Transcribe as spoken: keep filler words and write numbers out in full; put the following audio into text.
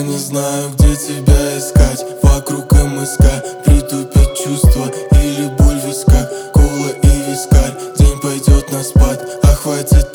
Я не знаю, где тебя искать. Вокруг МСК, притупить чувства или боль в висках. Кола и вискарь, день пойдет на спад, а хватит